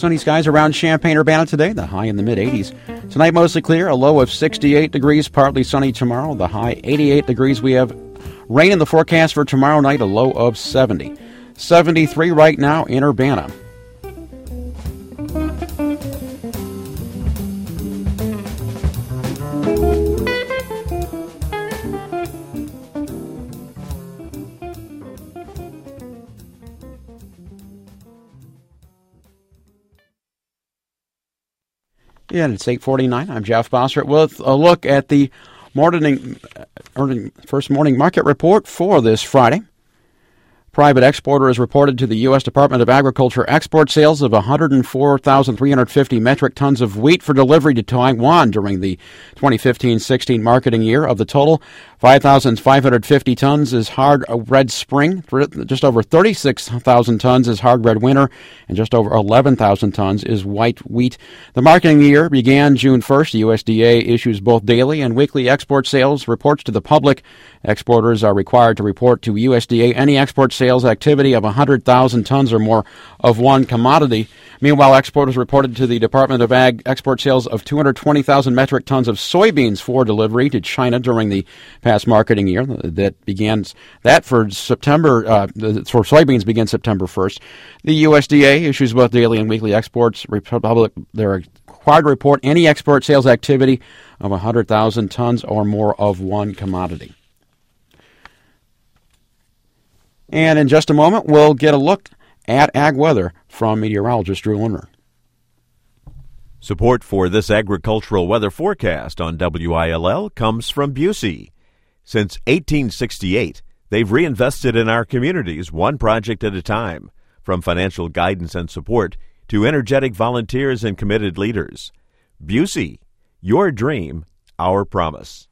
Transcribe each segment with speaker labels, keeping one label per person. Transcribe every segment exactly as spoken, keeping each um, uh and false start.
Speaker 1: Sunny skies around Champaign-Urbana today, the high in the mid-eighties. Tonight, mostly clear, a low of sixty-eight degrees, partly sunny tomorrow, the high eighty-eight degrees. We have rain in the forecast for tomorrow night, a low of seventy. seventy-three right now in Urbana. Yeah, it's eight forty-nine. I'm Jeff Bossert with a look at the morning, first morning market report for this Friday. Private exporter has reported to the U S Department of Agriculture export sales of one hundred four thousand three hundred fifty metric tons of wheat for delivery to Taiwan during the twenty fifteen sixteen marketing year. Of the total, five thousand five hundred fifty tons is hard red spring, just over thirty-six thousand tons is hard red winter, and just over eleven thousand tons is white wheat. The marketing year began June first. The U S D A issues both daily and weekly export sales reports to the public. Exporters are required to report to U S D A any export sales activity of one hundred thousand tons or more of one commodity. Meanwhile, exporters reported to the Department of Ag export sales of two hundred twenty thousand metric tons of soybeans for delivery to China during the past marketing year. That begins that for September. Uh, for soybeans begins September first. The U S D A issues both daily and weekly exports. Republic they're required to report any export sales activity of one hundred thousand tons or more of one commodity. And in just a moment, we'll get a look at ag weather from meteorologist Drew Lerner.
Speaker 2: Support for this agricultural weather forecast on W I L L comes from Busey. Since eighteen sixty-eight, they've reinvested in our communities one project at a time, from financial guidance and support to energetic volunteers and committed leaders. Busey, your dream, our promise.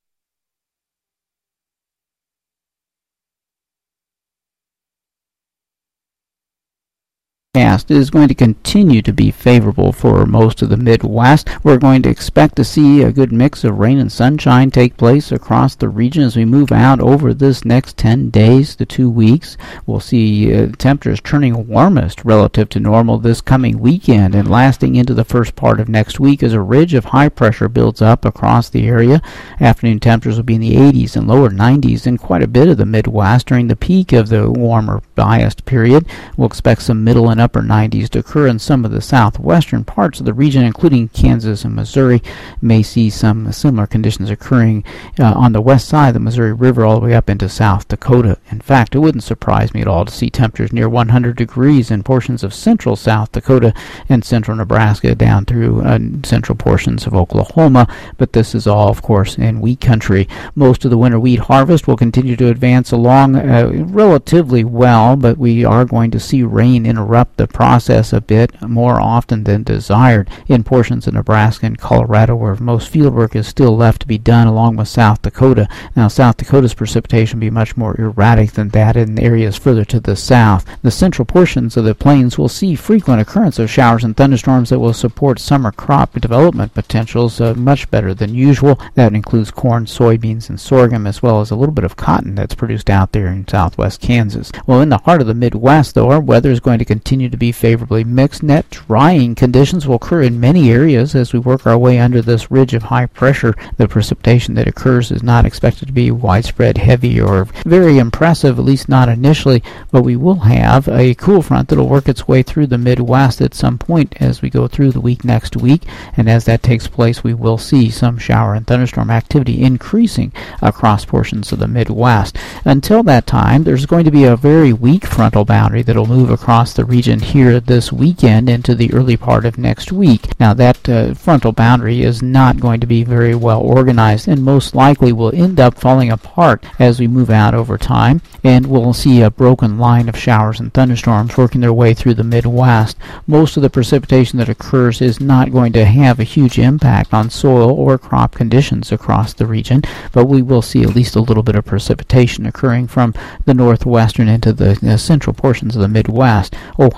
Speaker 3: Forecast is going to continue to be favorable for most of the Midwest. We're going to expect to see a good mix of rain and sunshine take place across the region as we move out over this next ten days to two weeks. We'll see uh, temperatures turning warmest relative to normal this coming weekend and lasting into the first part of next week as a ridge of high pressure builds up across the area. Afternoon temperatures will be in the eighties and lower nineties in quite a bit of the Midwest during the peak of the warmer biased period. We'll expect some middle and upper nineties to occur in some of the southwestern parts of the region, including Kansas and Missouri. May see some similar conditions occurring uh, on the west side of the Missouri River all the way up into South Dakota. In fact, it wouldn't surprise me at all to see temperatures near one hundred degrees in portions of central South Dakota and central Nebraska down through uh, central portions of Oklahoma, but this is all, of course, in wheat country. Most of the winter wheat harvest will continue to advance along uh, relatively well, but we are going to see rain interrupt the process a bit more often than desired in portions of Nebraska and Colorado, where most field work is still left to be done, along with South Dakota. Now, South Dakota's precipitation will be much more erratic than that in areas further to the south. The central portions of the plains will see frequent occurrence of showers and thunderstorms that will support summer crop development potentials uh, much better than usual. That includes corn, soybeans, and sorghum, as well as a little bit of cotton that's produced out there in southwest Kansas. Well, in the heart of the Midwest, though, our weather is going to continue to be favorably mixed. Net drying conditions will occur in many areas as we work our way under this ridge of high pressure. The precipitation that occurs is not expected to be widespread, heavy, or very impressive, at least not initially, but we will have a cool front that will work its way through the Midwest at some point as we go through the week next week, and as that takes place, we will see some shower and thunderstorm activity increasing across portions of the Midwest. Until that time, there's going to be a very weak frontal boundary that will move across the region here this weekend into the early part of next week. Now, that uh, frontal boundary is not going to be very well organized and most likely will end up falling apart as we move out over time, and we'll see a broken line of showers and thunderstorms working their way through the Midwest. Most of the precipitation that occurs is not going to have a huge impact on soil or crop conditions across the region, but we will see at least a little bit of precipitation occurring from the northwestern into the uh, central portions of the Midwest. Ohio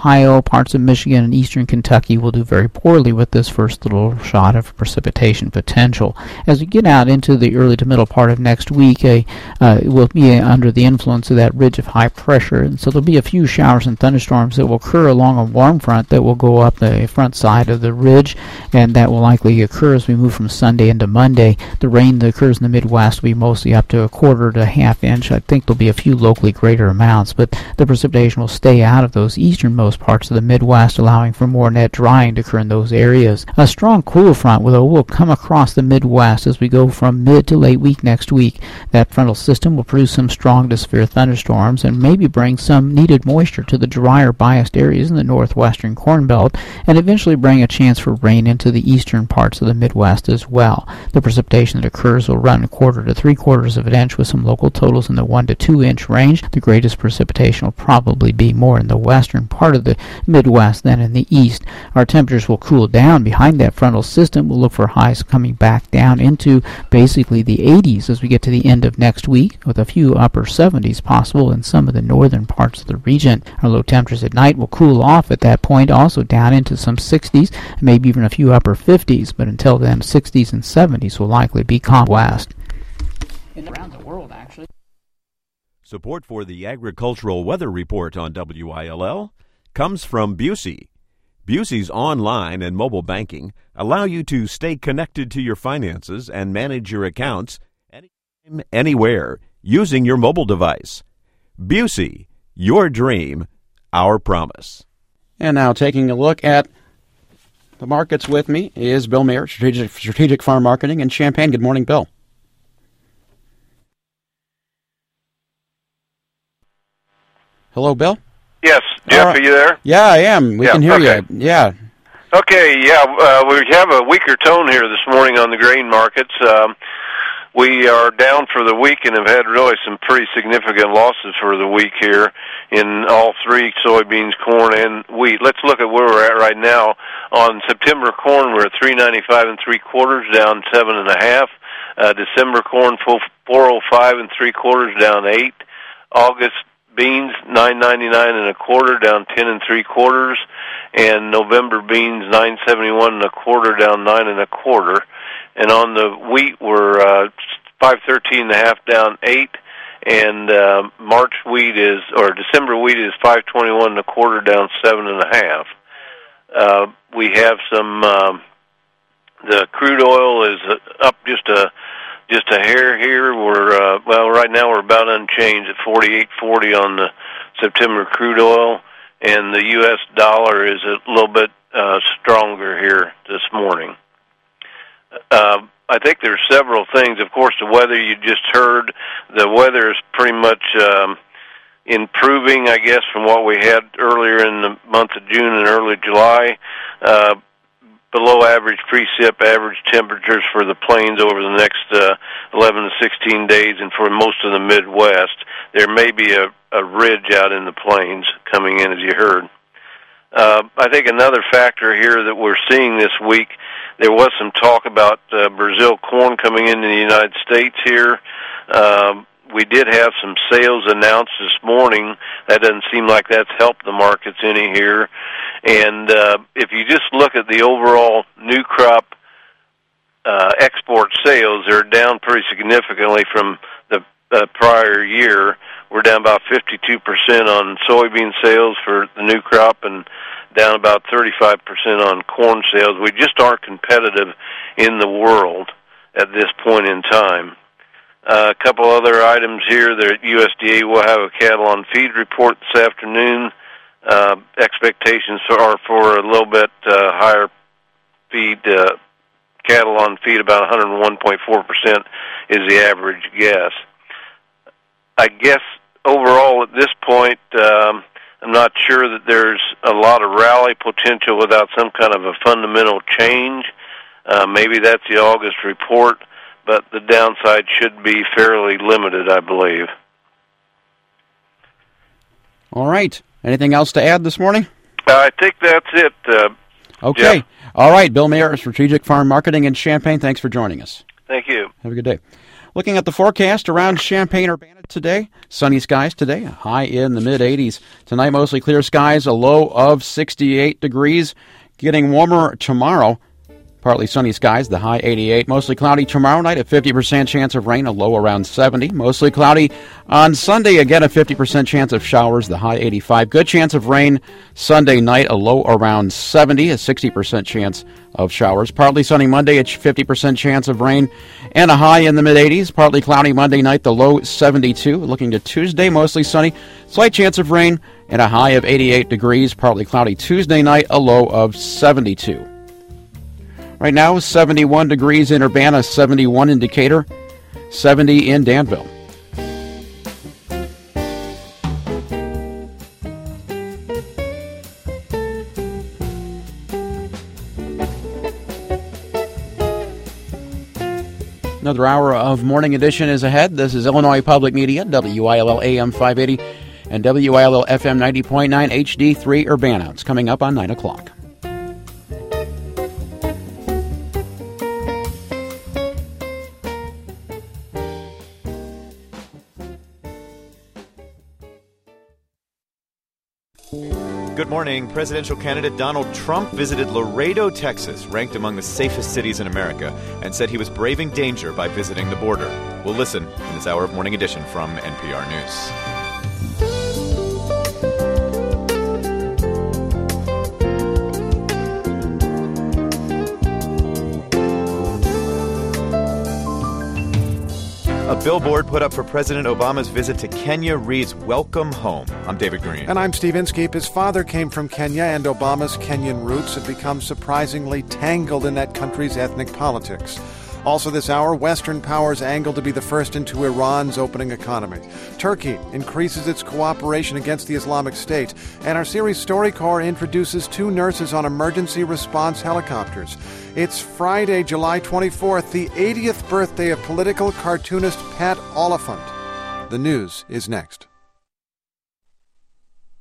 Speaker 3: Ohio, parts of Michigan, and eastern Kentucky will do very poorly with this first little shot of precipitation potential. As we get out into the early to middle part of next week, a, uh, it will be under the influence of that ridge of high pressure, and so there'll be a few showers and thunderstorms that will occur along a warm front that will go up the front side of the ridge, and that will likely occur as we move from Sunday into Monday. The rain that occurs in the Midwest will be mostly up to a quarter to a half inch. I think there'll be a few locally greater amounts, but the precipitation will stay out of those easternmost parts of the Midwest, allowing for more net drying to occur in those areas. A strong cool front will, will come across the Midwest as we go from mid to late week next week. That frontal system will produce some strong to severe thunderstorms and maybe bring some needed moisture to the drier biased areas in the northwestern Corn Belt, and eventually bring a chance for rain into the eastern parts of the Midwest as well. The precipitation that occurs will run a quarter to three quarters of an inch, with some local totals in the one to two inch range. The greatest precipitation will probably be more in the western part of the Midwest than in the east. Our temperatures will cool down behind that frontal system. We'll look for highs coming back down into basically the eighties as we get to the end of next week, with a few upper seventies possible in some of the northern parts of the region. Our low temperatures at night will cool off at that point, also down into some sixties, maybe even a few upper fifties, but until then, sixties and seventies will likely be calm west. Around the world, actually.
Speaker 2: Support for the Agricultural Weather Report on W I L L comes from Busey. Busey's online and mobile banking allow you to stay connected to your finances and manage your accounts anytime, anywhere, using your mobile device. Busey, your dream, our promise.
Speaker 1: And now taking a look at the markets with me is Bill Mayer, Strategic, Strategic Farm Marketing in Champaign. Good morning, Bill. Hello, Bill?
Speaker 4: Yes. Jeff,
Speaker 1: right.
Speaker 4: Are you there?
Speaker 1: Yeah, I am. We
Speaker 4: yeah,
Speaker 1: can hear
Speaker 4: okay.
Speaker 1: you. Yeah.
Speaker 4: Okay, yeah, uh, we have a weaker tone here this morning on the grain markets. Um, we are down for the week and have had really some pretty significant losses for the week here in all three, soybeans, corn, and wheat. Let's look at where we're at right now. On September corn, we're at three ninety-five and three quarters, down seven and a half. Uh, December corn, four oh five and three quarters, down eight. August beans, nine ninety-nine and a quarter, down ten and three quarters, and November beans, nine seventy-one and a quarter, down nine and a quarter. And on the wheat, we're uh, five thirteen and a half, down eight, and uh, March wheat is, or December wheat is five twenty-one and a quarter, down seven and a half. Uh, we have some. Um, the crude oil is up just a. Just a hair here. We're uh, well, right now we're about unchanged at forty-eight forty on the September crude oil, and the U S dollar is a little bit uh, stronger here this morning. Uh, I think there's several things. Of course, the weather you just heard. The weather is pretty much um, improving, I guess, from what we had earlier in the month of June and early July. Uh, below average precip, average temperatures for the plains over the next uh, eleven to sixteen days, and for most of the Midwest. There may be a, a ridge out in the plains coming in, as you heard. Uh, I think another factor here that we're seeing this week, there was some talk about uh, Brazil corn coming into the United States here. Um, we did have some sales announced this morning. That doesn't seem like that's helped the markets any here. And uh, if you just look at the overall new crop uh, export sales, they're down pretty significantly from the uh, prior year. We're down about fifty-two percent on soybean sales for the new crop and down about thirty-five percent on corn sales. We just aren't competitive in the world at this point in time. Uh, a couple other items here. The U S D A will have a cattle on feed report this afternoon. Uh, expectations are for a little bit uh, higher feed, uh, cattle on feed, about one oh one point four percent is the average guess. I guess overall at this point, um, I'm not sure that there's a lot of rally potential without some kind of a fundamental change. Uh, maybe that's the August report, but the downside should be fairly limited, I believe.
Speaker 1: All right. Anything else to add this morning?
Speaker 4: Uh, I think that's it. Uh,
Speaker 1: okay.
Speaker 4: Jeff.
Speaker 1: All right. Bill Mayer, Strategic Farm Marketing in Champaign. Thanks for joining us.
Speaker 4: Thank you.
Speaker 1: Have a good day. Looking at the forecast around Champaign-Urbana today, sunny skies today, a high in the mid eighties. Tonight, mostly clear skies, a low of sixty-eight degrees. Getting warmer tomorrow. Partly sunny skies, the high eighty-eight. Mostly cloudy tomorrow night, a fifty percent chance of rain, a low around seventy. Mostly cloudy on Sunday, again a fifty percent chance of showers, the high eighty-five. Good chance of rain Sunday night, a low around seventy, a sixty percent chance of showers. Partly sunny Monday, a fifty percent chance of rain, and a high in the mid eighties. Partly cloudy Monday night, the low seventy-two. Looking to Tuesday, mostly sunny, slight chance of rain, and a high of eighty-eight degrees. Partly cloudy Tuesday night, a low of seventy-two. Right now, seventy-one degrees in Urbana, seventy-one in Decatur, seventy in Danville. Another hour of Morning Edition is ahead. This is Illinois Public Media, W I L L A M five eighty and W I L L F M ninety point nine H D three Urbana. It's coming up on nine o'clock.
Speaker 5: Good morning. Presidential candidate Donald Trump visited Laredo, Texas, ranked among the safest cities in America, and said he was braving danger by visiting the border. We'll listen in this hour of Morning Edition from N P R News. A billboard put up for President Obama's visit to Kenya reads, "Welcome home." I'm David Green.
Speaker 6: And I'm Steve Inskeep. His father came from Kenya, and Obama's Kenyan roots have become surprisingly tangled in that country's ethnic politics. Also this hour, Western powers angle to be the first into Iran's opening economy. Turkey increases its cooperation against the Islamic State. And our series StoryCorps introduces two nurses on emergency response helicopters. It's Friday, July twenty-fourth, the eightieth birthday of political cartoonist Pat Oliphant. The news is next.